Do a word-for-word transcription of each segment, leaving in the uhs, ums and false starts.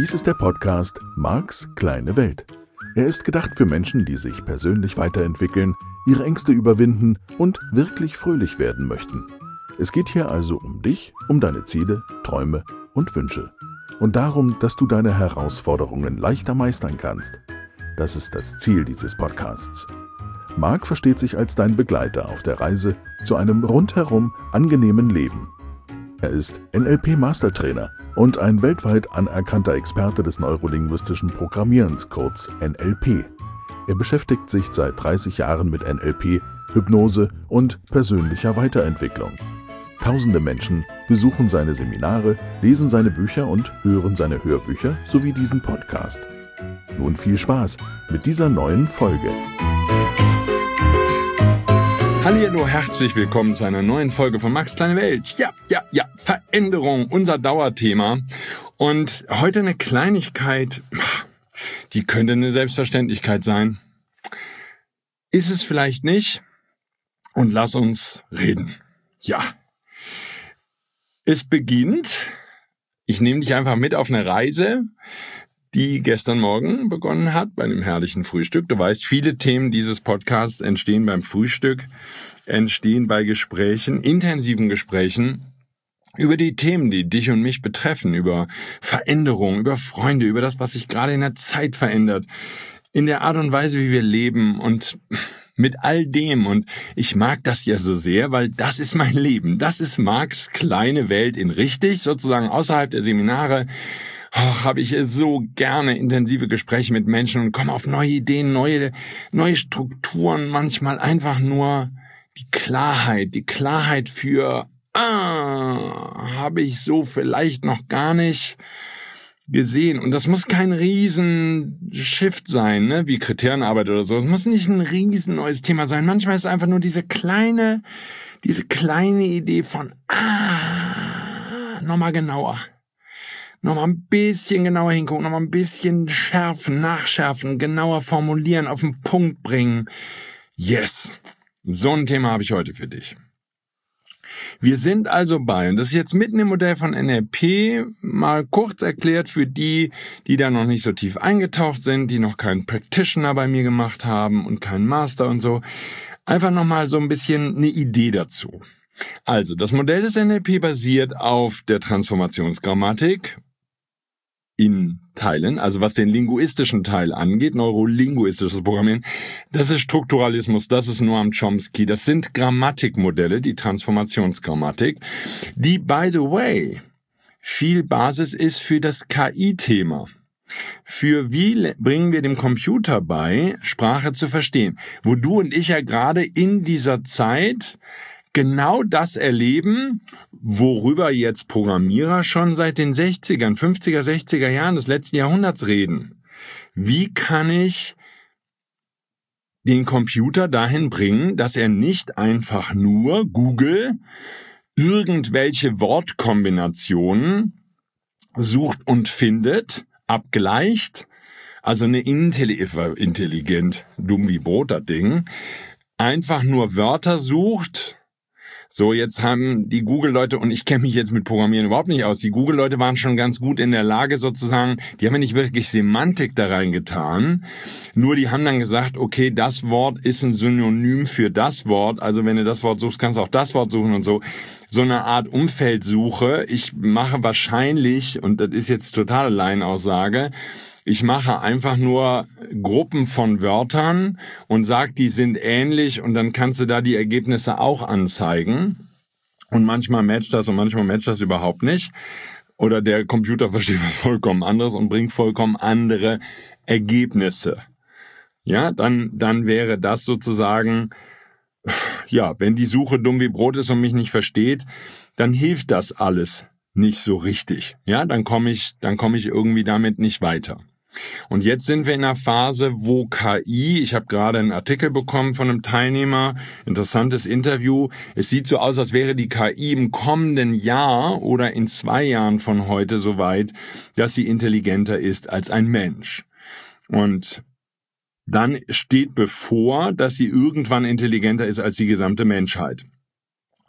Dies ist der Podcast Marks kleine Welt. Er ist gedacht für Menschen, die sich persönlich weiterentwickeln, ihre Ängste überwinden und wirklich fröhlich werden möchten. Es geht hier also um dich, um deine Ziele, Träume und Wünsche. Und darum, dass du deine Herausforderungen leichter meistern kannst. Das ist das Ziel dieses Podcasts. Mark versteht sich als dein Begleiter auf der Reise zu einem rundherum angenehmen Leben. Er ist N L P-Mastertrainer und ein weltweit anerkannter Experte des neurolinguistischen Programmierens, kurz N L P. Er beschäftigt sich seit dreißig Jahren mit N L P, Hypnose und persönlicher Weiterentwicklung. Tausende Menschen besuchen seine Seminare, lesen seine Bücher und hören seine Hörbücher sowie diesen Podcast. Nun viel Spaß mit dieser neuen Folge. Hallihallo, herzlich willkommen zu einer neuen Folge von Marks kleine Welt. Ja, ja, ja, Veränderung, unser Dauerthema. Und heute eine Kleinigkeit, die könnte eine Selbstverständlichkeit sein. Ist es vielleicht nicht? Und lass uns reden. Ja. Es beginnt, ich nehme dich einfach mit auf eine Reise, die gestern Morgen begonnen hat, bei einem herrlichen Frühstück. Du weißt, viele Themen dieses Podcasts entstehen beim Frühstück, entstehen bei Gesprächen, intensiven Gesprächen über die Themen, die dich und mich betreffen, über Veränderung, über Freunde, über das, was sich gerade in der Zeit verändert, in der Art und Weise, wie wir leben und mit all dem. Und ich mag das ja so sehr, weil das ist mein Leben. Das ist Marks kleine Welt in richtig, sozusagen außerhalb der Seminare. Oh, habe ich so gerne intensive Gespräche mit Menschen und komme auf neue Ideen, neue, neue Strukturen, manchmal einfach nur die Klarheit, die Klarheit für, ah, habe ich so vielleicht noch gar nicht gesehen. Und das muss kein riesen Shift sein, ne, wie Kriterienarbeit oder so. Es muss nicht ein riesen neues Thema sein. Manchmal ist es einfach nur diese kleine, diese kleine Idee von, ah, nochmal genauer. Nochmal ein bisschen genauer hingucken, nochmal ein bisschen schärfen, nachschärfen, genauer formulieren, auf den Punkt bringen. Yes, so ein Thema habe ich heute für dich. Wir sind also bei, und das ist jetzt mitten im Modell von N L P, mal kurz erklärt für die, die da noch nicht so tief eingetaucht sind, die noch keinen Practitioner bei mir gemacht haben und keinen Master und so. Einfach nochmal so ein bisschen eine Idee dazu. Also, das Modell des N L P basiert auf der Transformationsgrammatik, in Teilen, also was den linguistischen Teil angeht, neurolinguistisches Programmieren, das ist Strukturalismus, das ist Noam Chomsky, das sind Grammatikmodelle, die Transformationsgrammatik, die, by the way, viel Basis ist für das K I-Thema. Für wie bringen wir dem Computer bei, Sprache zu verstehen, wo du und ich ja gerade in dieser Zeit genau das erleben, worüber jetzt Programmierer schon seit den sechzigern, fünfziger, sechziger Jahren des letzten Jahrhunderts reden. Wie kann ich den Computer dahin bringen, dass er nicht einfach nur Google irgendwelche Wortkombinationen sucht und findet, abgleicht, also eine intelli- intelligent, dumm wie Brot, das Ding, einfach nur Wörter sucht. So, jetzt haben die Google-Leute, und ich kenne mich jetzt mit Programmieren überhaupt nicht aus, die Google-Leute waren schon ganz gut in der Lage sozusagen, die haben ja nicht wirklich Semantik da reingetan, nur die haben dann gesagt, okay, das Wort ist ein Synonym für das Wort, also wenn du das Wort suchst, kannst du auch das Wort suchen und so. So eine Art Umfeldsuche. Ich mache wahrscheinlich, und das ist jetzt totale Laienaussage, ich mache einfach nur Gruppen von Wörtern und sage, die sind ähnlich und dann kannst du da die Ergebnisse auch anzeigen. Und manchmal matcht das und manchmal matcht das überhaupt nicht. Oder der Computer versteht was vollkommen anderes und bringt vollkommen andere Ergebnisse. Ja, dann, dann wäre das sozusagen, ja, wenn die Suche dumm wie Brot ist und mich nicht versteht, dann hilft das alles nicht so richtig. Ja, dann komme ich, dann komme ich irgendwie damit nicht weiter. Und jetzt sind wir in einer Phase, wo K I, ich habe gerade einen Artikel bekommen von einem Teilnehmer, interessantes Interview, es sieht so aus, als wäre die K I im kommenden Jahr oder in zwei Jahren von heute so weit, dass sie intelligenter ist als ein Mensch. Und dann steht bevor, dass sie irgendwann intelligenter ist als die gesamte Menschheit.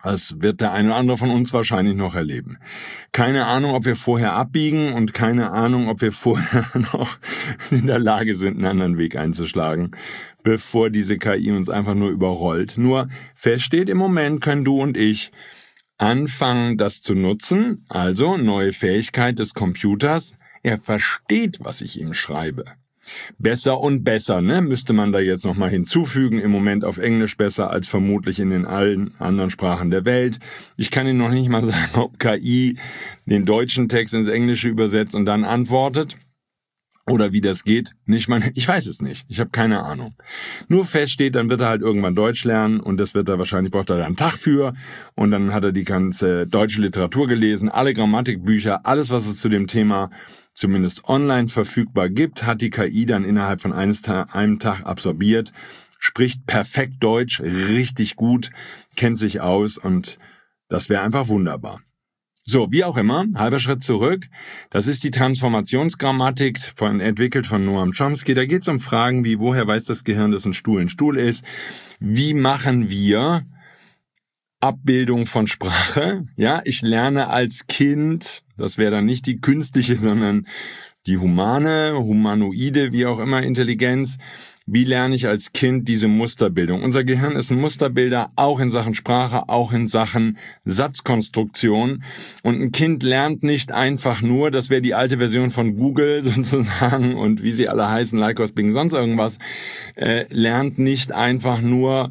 Das wird der eine oder andere von uns wahrscheinlich noch erleben. Keine Ahnung, ob wir vorher abbiegen und keine Ahnung, ob wir vorher noch in der Lage sind, einen anderen Weg einzuschlagen, bevor diese K I uns einfach nur überrollt. Nur feststeht, im Moment können du und ich anfangen, das zu nutzen, also neue Fähigkeit des Computers. Er versteht, was ich ihm schreibe. Besser und besser, ne? Müsste man da jetzt nochmal hinzufügen. Im Moment auf Englisch besser als vermutlich in den allen anderen Sprachen der Welt. Ich kann Ihnen noch nicht mal sagen, ob K I den deutschen Text ins Englische übersetzt und dann antwortet. Oder wie das geht. Nicht mal, ich weiß es nicht. Ich habe keine Ahnung. Nur feststeht, dann wird er halt irgendwann Deutsch lernen und das wird er wahrscheinlich, braucht er da einen Tag für. Und dann hat er die ganze deutsche Literatur gelesen, alle Grammatikbücher, alles, was es zu dem Thema zumindest online verfügbar gibt, hat die K I dann innerhalb von eines Ta- einem Tag absorbiert, spricht perfekt Deutsch, richtig gut, kennt sich aus und das wäre einfach wunderbar. So, wie auch immer, halber Schritt zurück. Das ist die Transformationsgrammatik, von, entwickelt von Noam Chomsky. Da geht es um Fragen wie, woher weiß das Gehirn, dass ein Stuhl ein Stuhl ist? Wie machen wir Abbildung von Sprache? Ja, ich lerne als Kind, das wäre dann nicht die künstliche, sondern die humane, humanoide, wie auch immer, Intelligenz. Wie lerne ich als Kind diese Musterbildung? Unser Gehirn ist ein Musterbilder, auch in Sachen Sprache, auch in Sachen Satzkonstruktion. Und ein Kind lernt nicht einfach nur, das wäre die alte Version von Google sozusagen und wie sie alle heißen, Lycos, Bing, sonst irgendwas, äh, lernt nicht einfach nur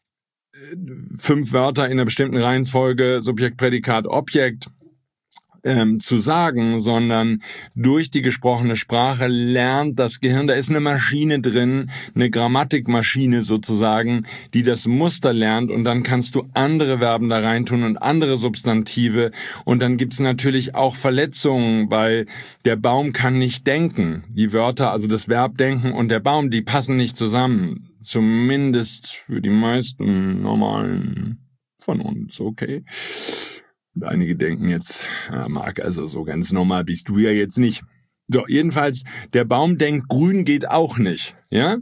fünf Wörter in einer bestimmten Reihenfolge, Subjekt, Prädikat, Objekt, Ähm, zu sagen, sondern durch die gesprochene Sprache lernt das Gehirn, da ist eine Maschine drin, eine Grammatikmaschine sozusagen, die das Muster lernt und dann kannst du andere Verben da reintun und andere Substantive und dann gibt's natürlich auch Verletzungen, weil der Baum kann nicht denken. Die Wörter, also das Verb denken und der Baum, die passen nicht zusammen. Zumindest für die meisten normalen von uns, okay? Und einige denken jetzt, ja, Marc, also so ganz normal bist du ja jetzt nicht. So, jedenfalls, der Baum denkt, grün geht auch nicht, ja?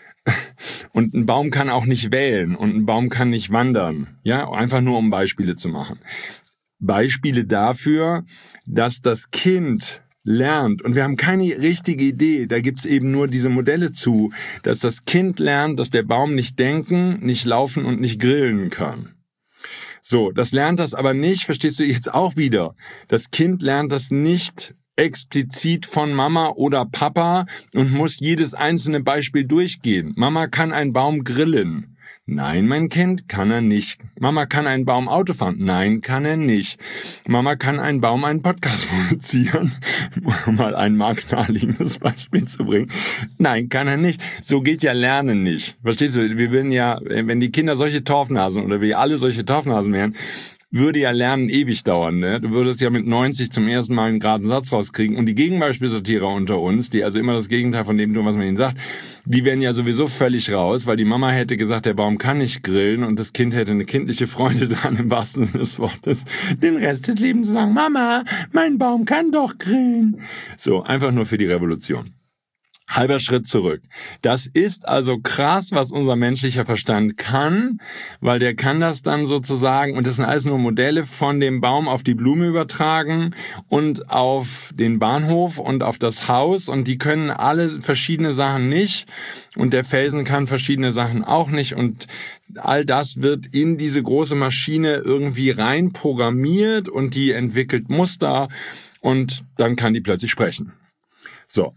Und ein Baum kann auch nicht wählen und ein Baum kann nicht wandern, ja? Einfach nur, um Beispiele zu machen. Beispiele dafür, dass das Kind lernt, und wir haben keine richtige Idee, da gibt's eben nur diese Modelle zu, dass das Kind lernt, dass der Baum nicht denken, nicht laufen und nicht grillen kann. So, das lernt das aber nicht, verstehst du jetzt auch wieder. Das Kind lernt das nicht explizit von Mama oder Papa und muss jedes einzelne Beispiel durchgehen. Mama kann einen Baum grillen. Nein, mein Kind, kann er nicht. Mama kann einen Baum Auto fahren. Nein, kann er nicht. Mama kann einen Baum einen Podcast produzieren. Um mal ein marktnaheliegendes Beispiel zu bringen. Nein, kann er nicht. So geht ja Lernen nicht. Verstehst du? Wir würden ja, wenn die Kinder solche Torfnasen oder wir alle solche Torfnasen wären, würde ja Lernen ewig dauern. Ne? Du würdest ja mit neunzig zum ersten Mal einen geraden Satz rauskriegen. Und die Gegenbeispielsortierer unter uns, die also immer das Gegenteil von dem tun, was man ihnen sagt, die wären ja sowieso völlig raus, weil die Mama hätte gesagt, der Baum kann nicht grillen und das Kind hätte eine kindliche Freude dran, im wahrsten Sinne des Wortes, den Rest des Lebens zu sagen, Mama, mein Baum kann doch grillen. So, einfach nur für die Revolution. Halber Schritt zurück. Das ist also krass, was unser menschlicher Verstand kann, weil der kann das dann sozusagen, und das sind alles nur Modelle, von dem Baum auf die Blume übertragen und auf den Bahnhof und auf das Haus, und die können alle verschiedene Sachen nicht und der Felsen kann verschiedene Sachen auch nicht, und all das wird in diese große Maschine irgendwie rein programmiert und die entwickelt Muster und dann kann die plötzlich sprechen. So.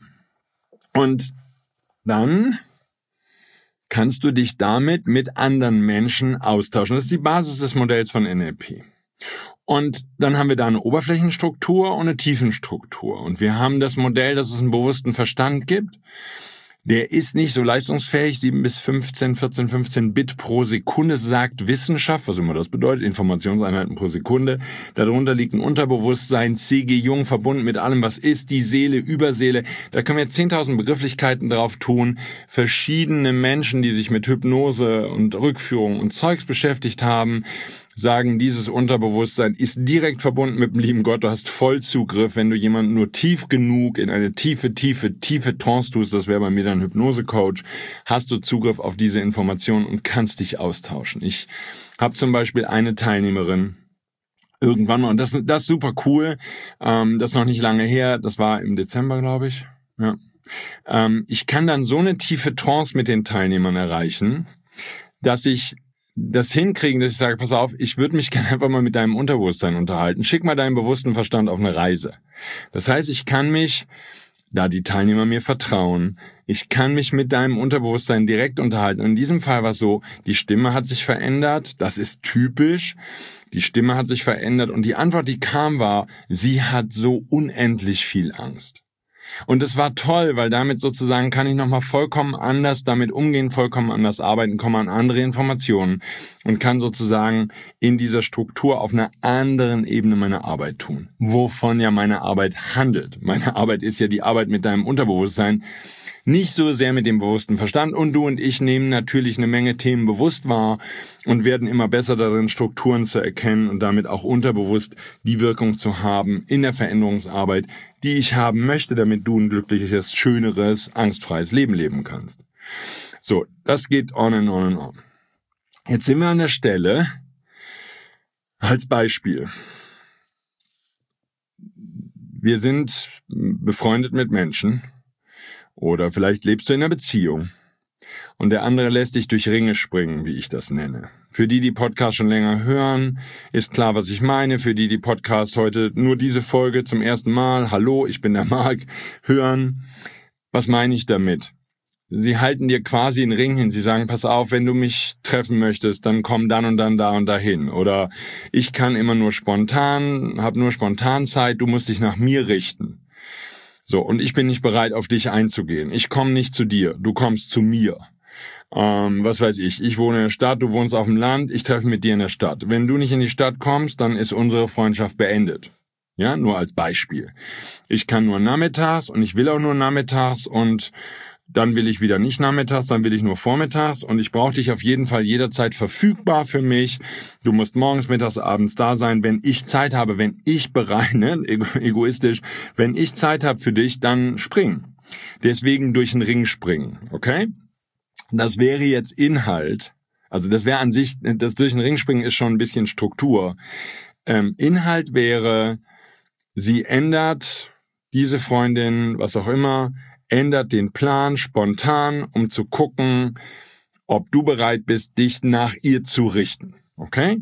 Und dann kannst du dich damit mit anderen Menschen austauschen. Das ist die Basis des Modells von N L P. Und dann haben wir da eine Oberflächenstruktur und eine Tiefenstruktur. Und wir haben das Modell, dass es einen bewussten Verstand gibt. Der ist nicht so leistungsfähig, sieben bis fünfzehn, vierzehn, fünfzehn Bit pro Sekunde, sagt Wissenschaft, was immer das bedeutet, Informationseinheiten pro Sekunde. Darunter liegt ein Unterbewusstsein, C G Jung, verbunden mit allem, was ist, die Seele, Überseele. Da können wir zehntausend Begrifflichkeiten drauf tun. Verschiedene Menschen, die sich mit Hypnose und Rückführung und Zeugs beschäftigt haben, sagen, dieses Unterbewusstsein ist direkt verbunden mit dem lieben Gott. Du hast Vollzugriff, wenn du jemanden nur tief genug in eine tiefe, tiefe, tiefe Trance tust, das wäre bei mir dann Hypnose-Coach, hast du Zugriff auf diese Informationen und kannst dich austauschen. Ich habe zum Beispiel eine Teilnehmerin, irgendwann mal, und das, das ist super cool, ähm, das ist noch nicht lange her, das war im Dezember, glaube ich, ja. Ähm, ich kann dann so eine tiefe Trance mit den Teilnehmern erreichen, dass ich das hinkriegen, dass ich sage, pass auf, ich würde mich gerne einfach mal mit deinem Unterbewusstsein unterhalten. Schick mal deinen bewussten Verstand auf eine Reise. Das heißt, ich kann mich, da die Teilnehmer mir vertrauen, ich kann mich mit deinem Unterbewusstsein direkt unterhalten. Und in diesem Fall war es so, die Stimme hat sich verändert, das ist typisch. Die Stimme hat sich verändert und die Antwort, die kam, war, sie hat so unendlich viel Angst. Und es war toll, weil damit sozusagen kann ich nochmal vollkommen anders damit umgehen, vollkommen anders arbeiten, komme an andere Informationen und kann sozusagen in dieser Struktur auf einer anderen Ebene meine Arbeit tun. Wovon ja meine Arbeit handelt. Meine Arbeit ist ja die Arbeit mit deinem Unterbewusstsein, nicht so sehr mit dem bewussten Verstand. Und du und ich nehmen natürlich eine Menge Themen bewusst wahr und werden immer besser darin, Strukturen zu erkennen und damit auch unterbewusst die Wirkung zu haben in der Veränderungsarbeit, die ich haben möchte, damit du ein glückliches, schöneres, angstfreies Leben leben kannst. So, das geht on and on and on. Jetzt sind wir an der Stelle, als Beispiel. Wir sind befreundet mit Menschen, oder vielleicht lebst du in einer Beziehung und der andere lässt dich durch Ringe springen, wie ich das nenne. Für die, die Podcast schon länger hören, ist klar, was ich meine. Für die, die Podcast heute nur diese Folge zum ersten Mal, hallo, ich bin der Marc, hören. Was meine ich damit? Sie halten dir quasi einen Ring hin. Sie sagen, pass auf, wenn du mich treffen möchtest, dann komm dann und dann da und dahin. Oder ich kann immer nur spontan, habe nur spontan Zeit, du musst dich nach mir richten. So, und ich bin nicht bereit, auf dich einzugehen. Ich komme nicht zu dir, du kommst zu mir. Ähm, was weiß ich, ich wohne in der Stadt, du wohnst auf dem Land, ich treffe mit dir in der Stadt. Wenn du nicht in die Stadt kommst, dann ist unsere Freundschaft beendet. Ja, nur als Beispiel. Ich kann nur nachmittags und ich will auch nur nachmittags und dann will ich wieder nicht nachmittags, dann will ich nur vormittags und ich brauche dich auf jeden Fall jederzeit verfügbar für mich. Du musst morgens, mittags, abends da sein, wenn ich Zeit habe, wenn ich bereit, ne, egoistisch, wenn ich Zeit habe für dich, dann spring. Deswegen durch den Ring springen, okay? Das wäre jetzt Inhalt, also das wäre an sich, das durch den Ring springen ist schon ein bisschen Struktur. Ähm, Inhalt wäre, sie ändert, diese Freundin, was auch immer, ändert den Plan spontan, um zu gucken, ob du bereit bist, dich nach ihr zu richten. Okay?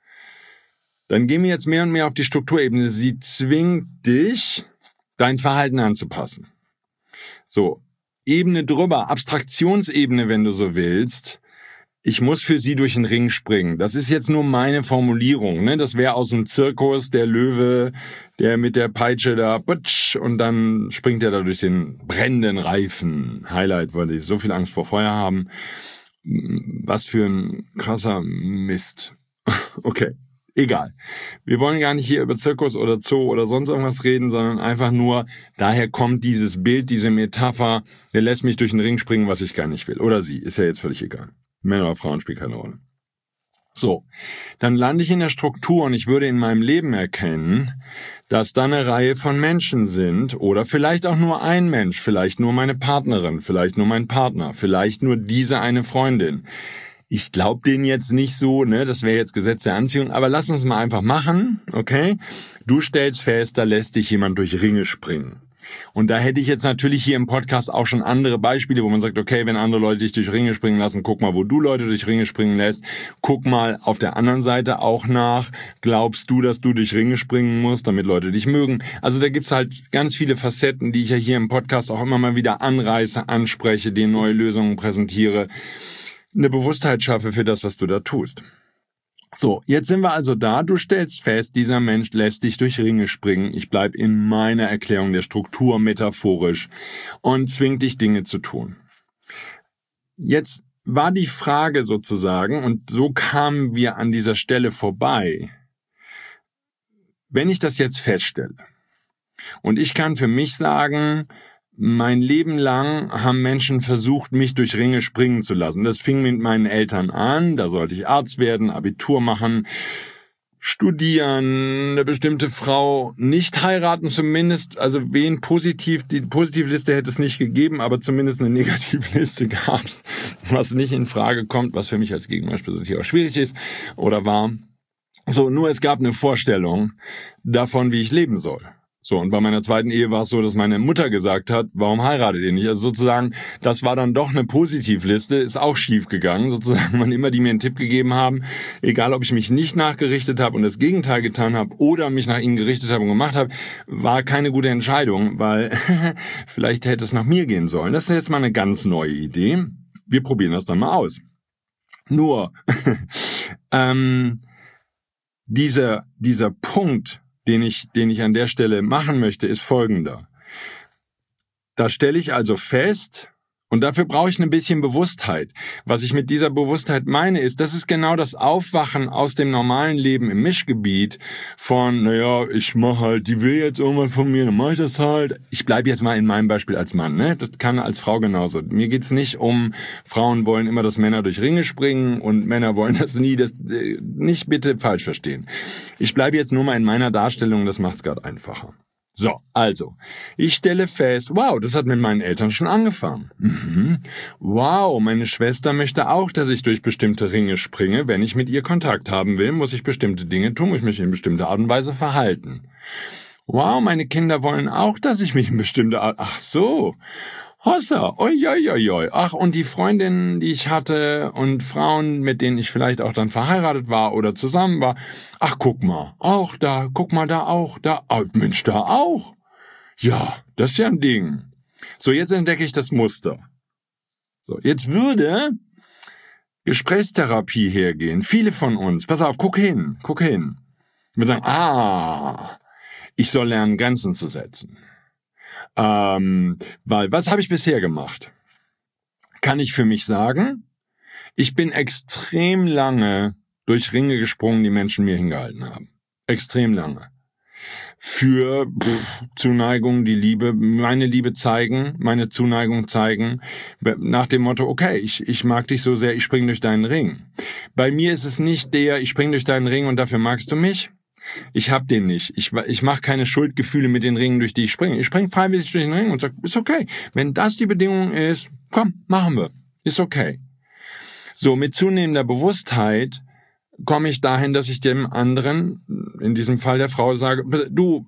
Dann gehen wir jetzt mehr und mehr auf die Strukturebene. Sie zwingt dich, dein Verhalten anzupassen. So, Ebene drüber, Abstraktionsebene, wenn du so willst. Ich muss für sie durch den Ring springen. Das ist jetzt nur meine Formulierung, ne? Das wäre aus dem Zirkus der Löwe, der mit der Peitsche da putsch, und dann springt er da durch den brennenden Reifen. Highlight, weil die so viel Angst vor Feuer haben. Was für ein krasser Mist. Okay, egal. Wir wollen gar nicht hier über Zirkus oder Zoo oder sonst irgendwas reden, sondern einfach nur, daher kommt dieses Bild, diese Metapher, der lässt mich durch den Ring springen, was ich gar nicht will. Oder sie, ist ja jetzt völlig egal. Männer oder Frauen spielt keine Rolle. So, dann lande ich in der Struktur und ich würde in meinem Leben erkennen, dass da eine Reihe von Menschen sind oder vielleicht auch nur ein Mensch, vielleicht nur meine Partnerin, vielleicht nur mein Partner, vielleicht nur diese eine Freundin. Ich glaube denen jetzt nicht so, ne, das wäre jetzt Gesetz der Anziehung, aber lass uns mal einfach machen, okay? Du stellst fest, da lässt dich jemand durch Ringe springen. Und da hätte ich jetzt natürlich hier im Podcast auch schon andere Beispiele, wo man sagt, okay, wenn andere Leute dich durch Ringe springen lassen, guck mal, wo du Leute durch Ringe springen lässt. Guck mal auf der anderen Seite auch nach. Glaubst du, dass du durch Ringe springen musst, damit Leute dich mögen? Also da gibt's halt ganz viele Facetten, die ich ja hier im Podcast auch immer mal wieder anreiße, anspreche, dir neue Lösungen präsentiere, eine Bewusstheit schaffe für das, was du da tust. So, jetzt sind wir also da. Du stellst fest, dieser Mensch lässt dich durch Ringe springen. Ich bleib in meiner Erklärung der Struktur metaphorisch und zwingt dich, Dinge zu tun. Jetzt war die Frage sozusagen, und so kamen wir an dieser Stelle vorbei, wenn ich das jetzt feststelle und ich kann für mich sagen, Mein Leben lang haben Menschen versucht, mich durch Ringe springen zu lassen. Das fing mit meinen Eltern an. Da sollte ich Arzt werden, Abitur machen, studieren, eine bestimmte Frau nicht heiraten zumindest. Also wen positiv, die Positivliste hätte es nicht gegeben, aber zumindest eine Negativliste gab es, was nicht in Frage kommt, was für mich als Gegenbeispiel natürlich auch schwierig ist oder war. So, nur es gab eine Vorstellung davon, wie ich leben soll. So, und bei meiner zweiten Ehe war es so, dass meine Mutter gesagt hat, warum heiratet ihr nicht? Also sozusagen, das war dann doch eine Positivliste, ist auch schief gegangen. Sozusagen, wann immer die mir einen Tipp gegeben haben, egal ob ich mich nicht nachgerichtet habe und das Gegenteil getan habe oder mich nach ihnen gerichtet habe und gemacht habe, war keine gute Entscheidung, weil vielleicht hätte es nach mir gehen sollen. Das ist jetzt mal eine ganz neue Idee. Wir probieren das dann mal aus. Nur, ähm, dieser, dieser Punkt, den ich, den ich an der Stelle machen möchte, ist folgender. Da stelle ich also fest, und dafür brauche ich ein bisschen Bewusstheit. Was ich mit dieser Bewusstheit meine, ist, das ist genau das Aufwachen aus dem normalen Leben im Mischgebiet von, naja, ich mache halt, die will jetzt irgendwann von mir, dann mache ich das halt. Ich bleibe jetzt mal in meinem Beispiel als Mann, ne? Das kann als Frau genauso. Mir geht's nicht um, Frauen wollen immer, dass Männer durch Ringe springen und Männer wollen das nie. Das nicht bitte falsch verstehen. Ich bleibe jetzt nur mal in meiner Darstellung, das macht's gerade einfacher. So, also, ich stelle fest, wow, das hat mit meinen Eltern schon angefangen. Mhm. Wow, meine Schwester möchte auch, dass ich durch bestimmte Ringe springe. Wenn ich mit ihr Kontakt haben will, muss ich bestimmte Dinge tun, muss ich mich in bestimmte Art und Weise verhalten. Wow, meine Kinder wollen auch, dass ich mich in bestimmte Art... Ach so, Hossa, oi, oi, oi, oi. Ach, und die Freundinnen, die ich hatte und Frauen, mit denen ich vielleicht auch dann verheiratet war oder zusammen war. Ach, guck mal, auch da, guck mal da auch, da, oh, Mensch, da auch. Ja, das ist ja ein Ding. So, jetzt entdecke ich das Muster. So, jetzt würde Gesprächstherapie hergehen. Viele von uns, pass auf, guck hin, guck hin. Wir sagen, ah, ich soll lernen, Grenzen zu setzen. Ähm, weil, was habe ich bisher gemacht? Kann ich für mich sagen, ich bin extrem lange durch Ringe gesprungen, die Menschen mir hingehalten haben. Extrem lange. Für pff, Zuneigung, die Liebe, meine Liebe zeigen, meine Zuneigung zeigen, nach dem Motto, okay, ich, ich mag dich so sehr, ich springe durch deinen Ring. Bei mir ist es nicht der, ich springe durch deinen Ring und dafür magst du mich. Ich hab den nicht. Ich, ich mache keine Schuldgefühle mit den Ringen, durch die ich springe. Ich springe freiwillig durch den Ring und sage, ist okay. Wenn das die Bedingung ist, komm, machen wir. Ist okay. So, mit zunehmender Bewusstheit komme ich dahin, dass ich dem anderen, in diesem Fall der Frau, sage, du,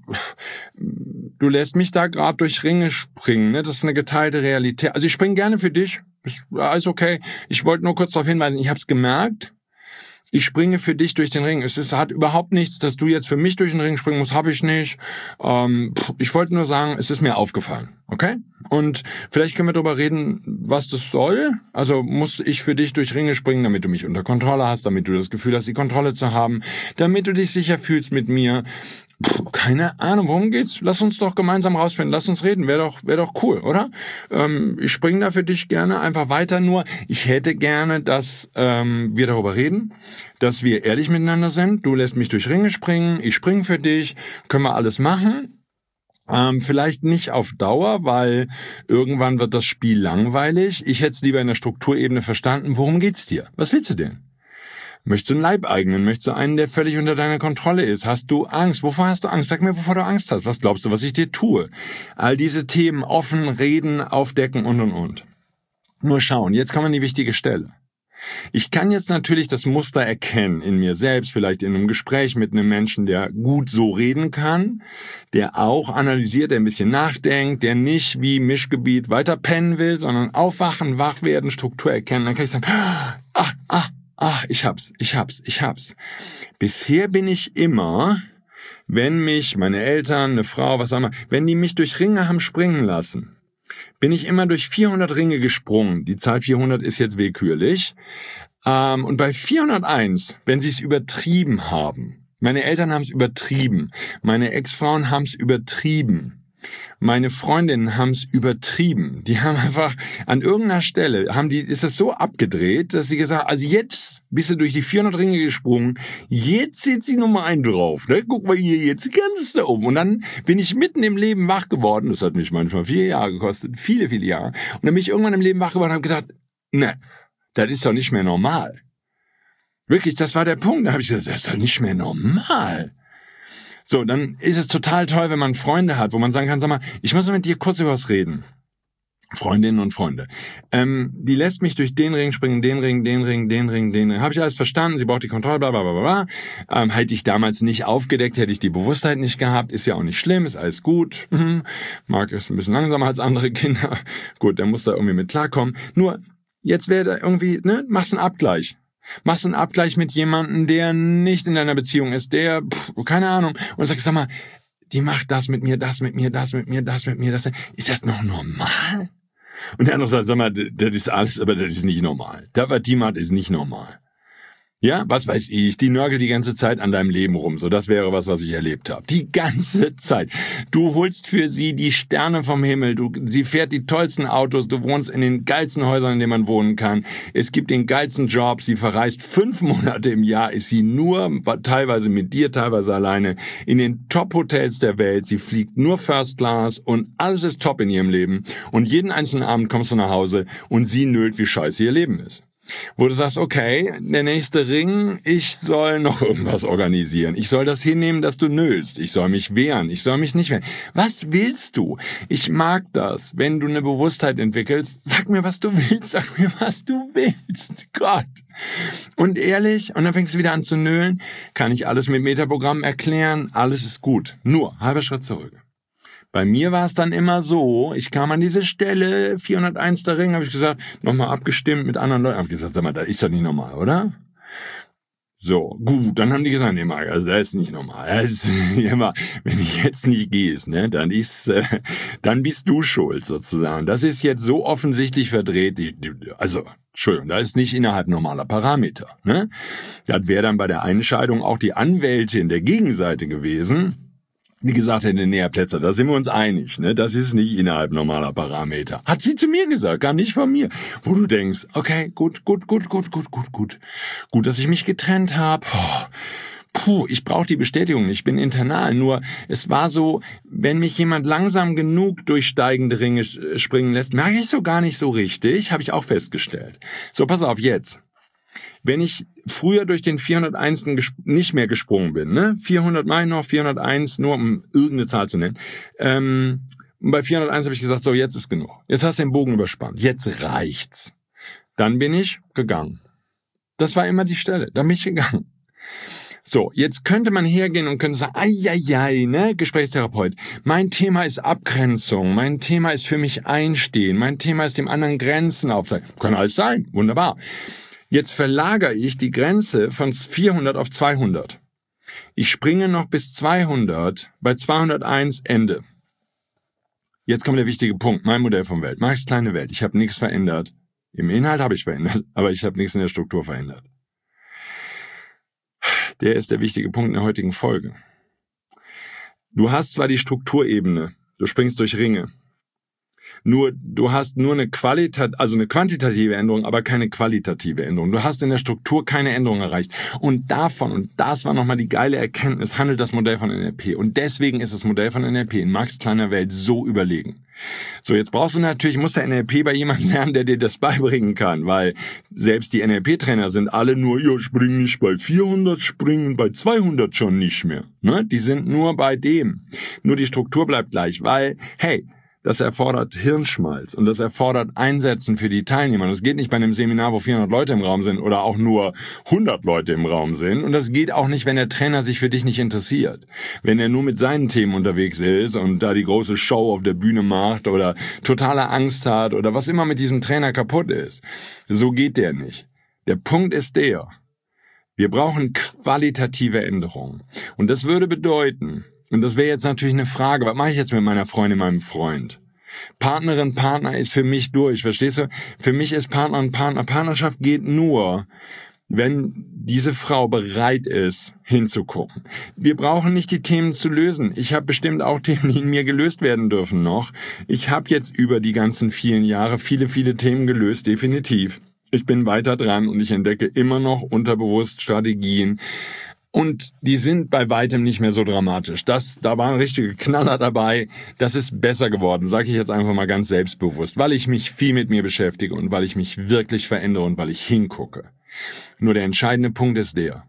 du lässt mich da gerade durch Ringe springen. Ne? Das ist eine geteilte Realität. Also ich springe gerne für dich. Ist alles okay. Ich wollte nur kurz darauf hinweisen, ich habe es gemerkt. Ich springe für dich durch den Ring. Es ist, hat überhaupt nichts, dass du jetzt für mich durch den Ring springen musst, habe ich nicht. Ähm, ich wollte nur sagen, es ist mir aufgefallen, okay? Und vielleicht können wir darüber reden, was das soll. Also muss ich für dich durch Ringe springen, damit du mich unter Kontrolle hast, damit du das Gefühl hast, die Kontrolle zu haben, damit du dich sicher fühlst mit mir. Puh, keine Ahnung, worum geht's? Lass uns doch gemeinsam rausfinden, lass uns reden, wäre doch, wäre doch cool, oder? Ähm, ich springe da für dich gerne einfach weiter, nur ich hätte gerne, dass ähm, wir darüber reden, dass wir ehrlich miteinander sind. Du lässt mich durch Ringe springen, ich springe für dich, können wir alles machen. Ähm, vielleicht nicht auf Dauer, weil irgendwann wird das Spiel langweilig. Ich hätte es lieber in der Strukturebene verstanden. Worum geht's dir? Was willst du denn? Möchtest du einen Leibeigenen? Möchtest du einen, der völlig unter deiner Kontrolle ist? Hast du Angst? Wovor hast du Angst? Sag mir, wovor du Angst hast. Was glaubst du, was ich dir tue? All diese Themen offen, reden, aufdecken und, und, und. Nur schauen, jetzt kommen wir an die wichtige Stelle. Ich kann jetzt natürlich das Muster erkennen in mir selbst, vielleicht in einem Gespräch mit einem Menschen, der gut so reden kann, der auch analysiert, der ein bisschen nachdenkt, der nicht wie Mischgebiet weiter pennen will, sondern aufwachen, wach werden, Struktur erkennen. Dann kann ich sagen, ah, ah, Ach, ich hab's, ich hab's, ich hab's. Bisher bin ich immer, wenn mich meine Eltern, eine Frau, was auch immer, wenn die mich durch Ringe haben springen lassen, bin ich immer durch vierhundert Ringe gesprungen. Die Zahl vierhundert ist jetzt willkürlich. Ähm, und bei vierhunderteins, wenn sie es übertrieben haben, meine Eltern haben es übertrieben, meine Ex-Frauen haben es übertrieben, Meine Freundinnen haben es übertrieben. Die haben einfach an irgendeiner Stelle, haben die, ist das so abgedreht, dass sie gesagt haben, also jetzt bist du durch die vierhundert Ringe gesprungen, jetzt sitzt die Nummer ein drauf. Ne? Guck mal hier, jetzt ganz da oben. Und dann bin ich mitten im Leben wach geworden. Das hat mich manchmal vier Jahre gekostet, viele, viele Jahre. Und dann bin ich irgendwann im Leben wach geworden und habe gedacht, ne, das ist doch nicht mehr normal. Wirklich, das war der Punkt. Da habe ich gesagt, das ist doch nicht mehr normal. So, dann ist es total toll, wenn man Freunde hat, wo man sagen kann, sag mal, ich muss mit dir kurz über was reden. Freundinnen und Freunde. Ähm, die lässt mich durch den Ring springen, den Ring, den Ring, den Ring, den Ring. Habe ich alles verstanden, sie braucht die Kontrolle, bla bla bla bla. Ähm, hätte ich damals nicht aufgedeckt, hätte ich die Bewusstheit nicht gehabt, ist ja auch nicht schlimm, ist alles gut. Mhm. Marc ist ein bisschen langsamer als andere Kinder. Gut, der muss da irgendwie mit klarkommen. Nur, jetzt wäre da irgendwie, ne, machst einen Abgleich. Machst einen Abgleich mit jemandem, der nicht in deiner Beziehung ist, der, pff, keine Ahnung, und sagst, sag mal, die macht das mit mir, das mit mir, das mit mir, das mit mir, das. Ist das noch normal? Und der andere sagt, sag mal, das ist alles, aber das ist nicht normal. Das, was die macht, ist nicht normal. Ja, was weiß ich, die nörgelt die ganze Zeit an deinem Leben rum. So, das wäre was, was ich erlebt habe. Die ganze Zeit. Du holst für sie die Sterne vom Himmel. Du, sie fährt die tollsten Autos. Du wohnst in den geilsten Häusern, in denen man wohnen kann. Es gibt den geilsten Job. Sie verreist fünf Monate im Jahr. Ist sie nur, teilweise mit dir, teilweise alleine, in den Top-Hotels der Welt. Sie fliegt nur First Class und alles ist top in ihrem Leben. Und jeden einzelnen Abend kommst du nach Hause und sie nölt, wie scheiße ihr Leben ist. Wo du sagst, okay, der nächste Ring, ich soll noch irgendwas organisieren. Ich soll das hinnehmen, dass du nöhlst. Ich soll mich wehren. Ich soll mich nicht wehren. Was willst du? Ich mag das. Wenn du eine Bewusstheit entwickelst, sag mir, was du willst. Sag mir, was du willst. Gott. Und ehrlich, und dann fängst du wieder an zu nöhlen, kann ich alles mit Metaprogrammen erklären. Alles ist gut. Nur, halber Schritt zurück. Bei mir war es dann immer so, ich kam an diese Stelle, vierhunderteins der Ring, habe ich gesagt, nochmal abgestimmt mit anderen Leuten, habe ich gesagt, sag mal, das ist doch nicht normal, oder? So, gut, dann haben die gesagt, nee, Marc, also das ist nicht normal. Das ist immer, wenn du jetzt nicht gehst, ne, dann ist, äh, dann bist du schuld sozusagen. Das ist jetzt so offensichtlich verdreht, die, die, also, Entschuldigung, das ist nicht innerhalb normaler Parameter, ne? Das wäre dann bei der Entscheidung auch die Anwältin der Gegenseite gewesen, die gesagt hätte, nee, Herr Plätzer, da sind wir uns einig, ne? Das ist nicht innerhalb normaler Parameter. Hat sie zu mir gesagt, gar nicht von mir. Wo du denkst, okay, gut, gut, gut, gut, gut, gut, gut. Gut, dass ich mich getrennt habe. Puh, ich brauche die Bestätigung nicht, ich bin internal. Nur, es war so, wenn mich jemand langsam genug durch steigende Ringe springen lässt, merke ich so gar nicht so richtig, habe ich auch festgestellt. So, pass auf, jetzt. Wenn ich früher durch den vierhunderteins nicht mehr gesprungen bin, ne, vierhundert Mal noch, vierhunderteins, nur um irgendeine Zahl zu nennen, ähm, bei vierhunderteins habe ich gesagt, so, jetzt ist genug. Jetzt hast du den Bogen überspannt. Jetzt reicht's. Dann bin ich gegangen. Das war immer die Stelle. Dann bin ich gegangen. So, jetzt könnte man hergehen und könnte sagen, ai, ai, ai, ne, Gesprächstherapeut, mein Thema ist Abgrenzung, mein Thema ist für mich einstehen, mein Thema ist dem anderen Grenzen aufzeigen. Kann alles sein, wunderbar. Jetzt verlagere ich die Grenze von vierhundert auf zweihundert. Ich springe noch bis zweihundert, bei zweihunderteins Ende. Jetzt kommt der wichtige Punkt, mein Modell von Welt. Marcs kleine Welt, ich habe nichts verändert. Im Inhalt habe ich verändert, aber ich habe nichts in der Struktur verändert. Der ist der wichtige Punkt in der heutigen Folge. Du hast zwar die Strukturebene, du springst durch Ringe. Nur, du hast nur eine Qualitat, also eine quantitative Änderung, aber keine qualitative Änderung. Du hast in der Struktur keine Änderung erreicht. Und davon, und das war nochmal die geile Erkenntnis, handelt das Modell von N L P. Und deswegen ist das Modell von N L P in Marcs kleiner Welt so überlegen. So, jetzt brauchst du natürlich, musst du N L P bei jemandem lernen, der dir das beibringen kann, weil selbst die N L P-Trainer sind alle nur, ja, springen nicht bei vierhundert, springen bei zweihundert schon nicht mehr. Ne? Die sind nur bei dem. Nur die Struktur bleibt gleich, weil, hey, das erfordert Hirnschmalz und das erfordert Einsetzen für die Teilnehmer. Das geht nicht bei einem Seminar, wo vierhundert Leute im Raum sind oder auch nur hundert Leute im Raum sind. Und das geht auch nicht, wenn der Trainer sich für dich nicht interessiert. Wenn er nur mit seinen Themen unterwegs ist und da die große Show auf der Bühne macht oder totale Angst hat oder was immer mit diesem Trainer kaputt ist. So geht der nicht. Der Punkt ist der, wir brauchen qualitative Änderungen. Und das würde bedeuten, und das wäre jetzt natürlich eine Frage, was mache ich jetzt mit meiner Freundin, meinem Freund? Partnerin, Partner ist für mich durch, verstehst du? Für mich ist Partner und Partner, Partnerschaft geht nur, wenn diese Frau bereit ist, hinzugucken. Wir brauchen nicht die Themen zu lösen. Ich habe bestimmt auch Themen, die in mir gelöst werden dürfen noch. Ich habe jetzt über die ganzen vielen Jahre viele, viele Themen gelöst, definitiv. Ich bin weiter dran und ich entdecke immer noch unterbewusst Strategien. Und die sind bei weitem nicht mehr so dramatisch. Das, da waren richtige Knaller dabei. Das ist besser geworden, sage ich jetzt einfach mal ganz selbstbewusst, weil ich mich viel mit mir beschäftige und weil ich mich wirklich verändere und weil ich hingucke. Nur der entscheidende Punkt ist der: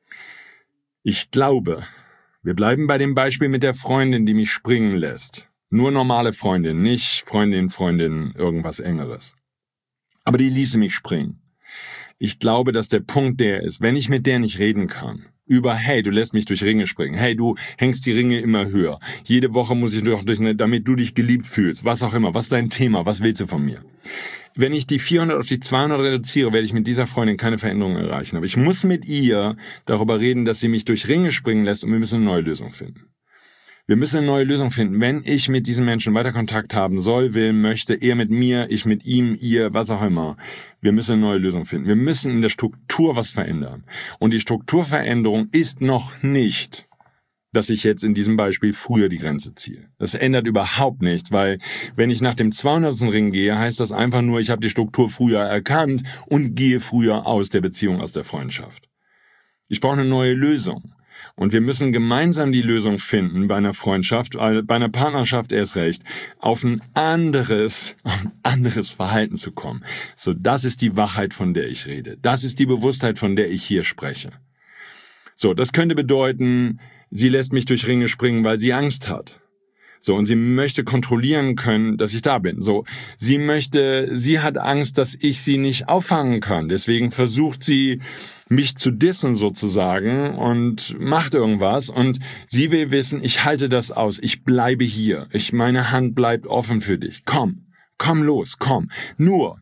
Ich glaube, wir bleiben bei dem Beispiel mit der Freundin, die mich springen lässt. Nur normale Freundin, nicht Freundin, Freundin, irgendwas Engeres. Aber die ließe mich springen. Ich glaube, dass der Punkt der ist, wenn ich mit der nicht reden kann, über, hey, du lässt mich durch Ringe springen, hey, du hängst die Ringe immer höher, jede Woche muss ich doch durch, damit du dich geliebt fühlst, was auch immer, was ist dein Thema, was willst du von mir? Wenn ich die vierhundert auf die zweihundert reduziere, werde ich mit dieser Freundin keine Veränderung erreichen. Aber ich muss mit ihr darüber reden, dass sie mich durch Ringe springen lässt und wir müssen eine neue Lösung finden. Wir müssen eine neue Lösung finden. Wenn ich mit diesem Menschen weiter Kontakt haben soll, will, möchte, er mit mir, ich mit ihm, ihr, was auch immer. Wir müssen eine neue Lösung finden. Wir müssen in der Struktur was verändern. Und die Strukturveränderung ist noch nicht, dass ich jetzt in diesem Beispiel früher die Grenze ziehe. Das ändert überhaupt nichts, weil wenn ich nach dem zweihundertsten Ring gehe, heißt das einfach nur, ich habe die Struktur früher erkannt und gehe früher aus der Beziehung, aus der Freundschaft. Ich brauche eine neue Lösung. Und wir müssen gemeinsam die Lösung finden bei einer Freundschaft, bei einer Partnerschaft erst recht, auf ein anderes, auf ein anderes Verhalten zu kommen. So, das ist die Wachheit, von der ich rede. Das ist die Bewusstheit, von der ich hier spreche. So, das könnte bedeuten, sie lässt mich durch Ringe springen, weil sie Angst hat. So, und sie möchte kontrollieren können, dass ich da bin. So, sie möchte, sie hat Angst, dass ich sie nicht auffangen kann. Deswegen versucht sie, mich zu dissen sozusagen und macht irgendwas. Und sie will wissen, ich halte das aus. Ich bleibe hier. Ich, meine Hand bleibt offen für dich. Komm, komm los, komm. Nur,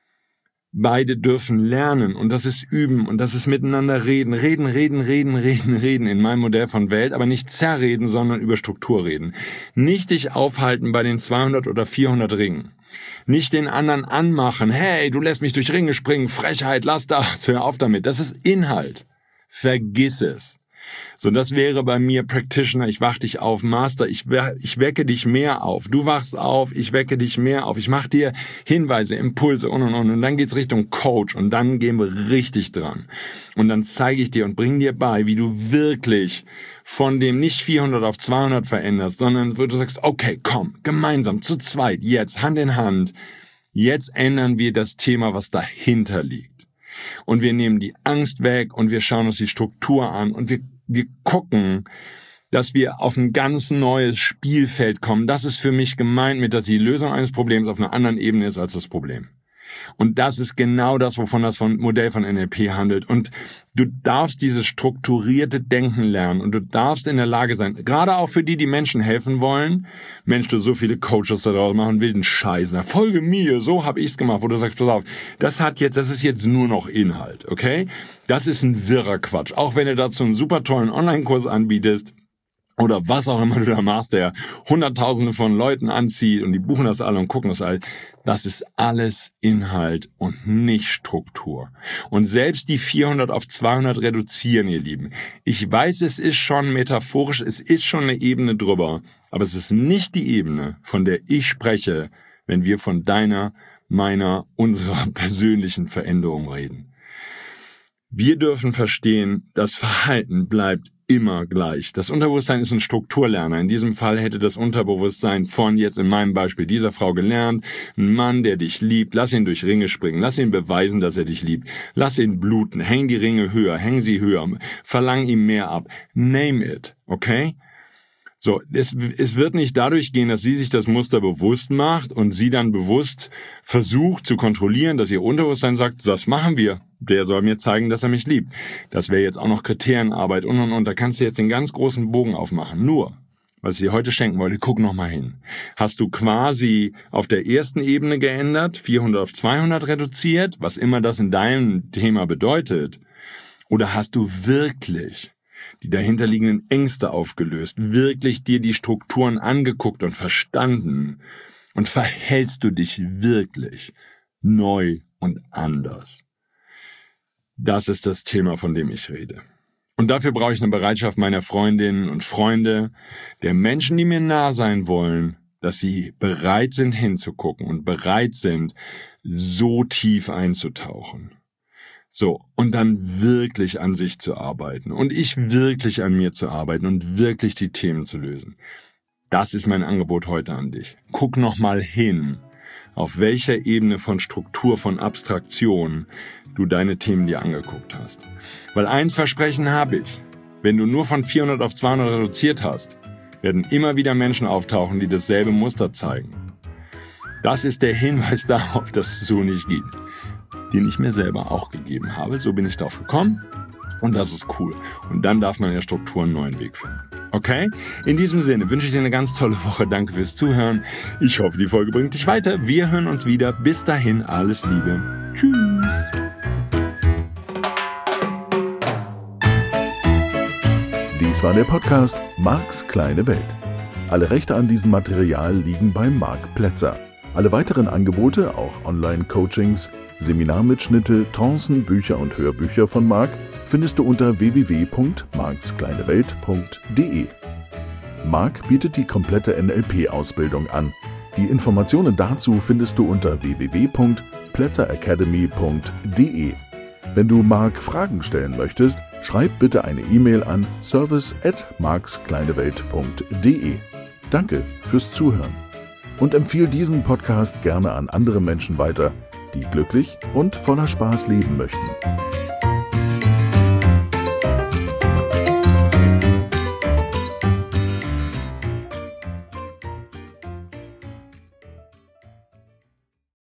beide dürfen lernen und das ist üben und das ist miteinander reden. Reden, reden, reden, reden, reden in meinem Modell von Welt, aber nicht zerreden, sondern über Struktur reden. Nicht dich aufhalten bei den zweihundert oder vierhundert Ringen. Nicht den anderen anmachen, hey, du lässt mich durch Ringe springen, Frechheit, lass das, hör auf damit. Das ist Inhalt. Vergiss es. So, das wäre bei mir Practitioner, ich wach dich auf, Master, ich, ich wecke dich mehr auf. Du wachst auf, ich wecke dich mehr auf. Ich mache dir Hinweise, Impulse und und und. Und dann geht's Richtung Coach und dann gehen wir richtig dran. Und dann zeige ich dir und bringe dir bei, wie du wirklich von dem nicht vierhundert auf zweihundert veränderst, sondern wo du sagst, okay, komm, gemeinsam, zu zweit, jetzt, Hand in Hand. Jetzt ändern wir das Thema, was dahinter liegt. Und wir nehmen die Angst weg und wir schauen uns die Struktur an und wir, wir gucken, dass wir auf ein ganz neues Spielfeld kommen. Das ist für mich gemeint mit, dass die Lösung eines Problems auf einer anderen Ebene ist als das Problem. Und das ist genau das, wovon das Modell von N L P handelt. Und du darfst dieses strukturierte Denken lernen und du darfst in der Lage sein, gerade auch für die, die Menschen helfen wollen. Mensch, du, so viele Coaches da draußen machen wilden Scheiß. Na, folge mir, so habe ich's gemacht, wo du sagst, pass auf, das hat jetzt, das ist jetzt nur noch Inhalt, okay? Das ist ein wirrer Quatsch. Auch wenn du dazu einen super tollen Online-Kurs anbietest, oder was auch immer du da machst, der Hunderttausende von Leuten anzieht und die buchen das alle und gucken das alle. Das ist alles Inhalt und nicht Struktur. Und selbst die vierhundert auf zweihundert reduzieren, ihr Lieben. Ich weiß, es ist schon metaphorisch, es ist schon eine Ebene drüber, aber es ist nicht die Ebene, von der ich spreche, wenn wir von deiner, meiner, unserer persönlichen Veränderung reden. Wir dürfen verstehen, das Verhalten bleibt immer gleich. Das Unterbewusstsein ist ein Strukturlerner. In diesem Fall hätte das Unterbewusstsein von jetzt in meinem Beispiel dieser Frau gelernt, ein Mann, der dich liebt, lass ihn durch Ringe springen, lass ihn beweisen, dass er dich liebt, lass ihn bluten, häng die Ringe höher, häng sie höher, verlang ihm mehr ab. Name it, okay? So, es, es wird nicht dadurch gehen, dass sie sich das Muster bewusst macht und sie dann bewusst versucht zu kontrollieren, dass ihr Unterbewusstsein sagt, das machen wir. Der soll mir zeigen, dass er mich liebt. Das wäre jetzt auch noch Kriterienarbeit und und und. Da kannst du jetzt den ganz großen Bogen aufmachen. Nur, was ich dir heute schenken wollte, guck noch mal hin. Hast du quasi auf der ersten Ebene geändert, vierhundert auf zweihundert reduziert, was immer das in deinem Thema bedeutet? Oder hast du wirklich die dahinterliegenden Ängste aufgelöst, wirklich dir die Strukturen angeguckt und verstanden und verhältst du dich wirklich neu und anders? Das ist das Thema, von dem ich rede. Und dafür brauche ich eine Bereitschaft meiner Freundinnen und Freunde, der Menschen, die mir nah sein wollen, dass sie bereit sind hinzugucken und bereit sind, so tief einzutauchen. So, und dann wirklich an sich zu arbeiten und ich wirklich an mir zu arbeiten und wirklich die Themen zu lösen. Das ist mein Angebot heute an dich. Guck nochmal hin, auf welcher Ebene von Struktur, von Abstraktion du deine Themen dir angeguckt hast. Weil eins Versprechen habe ich, wenn du nur von vierhundert auf zweihundert reduziert hast, werden immer wieder Menschen auftauchen, die dasselbe Muster zeigen. Das ist der Hinweis darauf, dass es so nicht geht, den ich mir selber auch gegeben habe. So bin ich darauf gekommen und das ist cool. Und dann darf man in der Struktur einen neuen Weg finden. Okay? In diesem Sinne wünsche ich dir eine ganz tolle Woche. Danke fürs Zuhören. Ich hoffe, die Folge bringt dich weiter. Wir hören uns wieder. Bis dahin, alles Liebe. Tschüss. Dies war der Podcast Marks kleine Welt. Alle Rechte an diesem Material liegen bei Marc Plätzer. Alle weiteren Angebote, auch Online-Coachings, Seminarmitschnitte, Trancen, Bücher und Hörbücher von Marc findest du unter w w w punkt marks kleine welt punkt d e. Marc bietet die komplette N L P-Ausbildung an. Die Informationen dazu findest du unter w w w punkt plätzer academy punkt d e. Wenn du Marc Fragen stellen möchtest, schreib bitte eine E-Mail an service at marks kleine welt punkt d e. Danke fürs Zuhören und empfehle diesen Podcast gerne an andere Menschen weiter, die glücklich und voller Spaß leben möchten.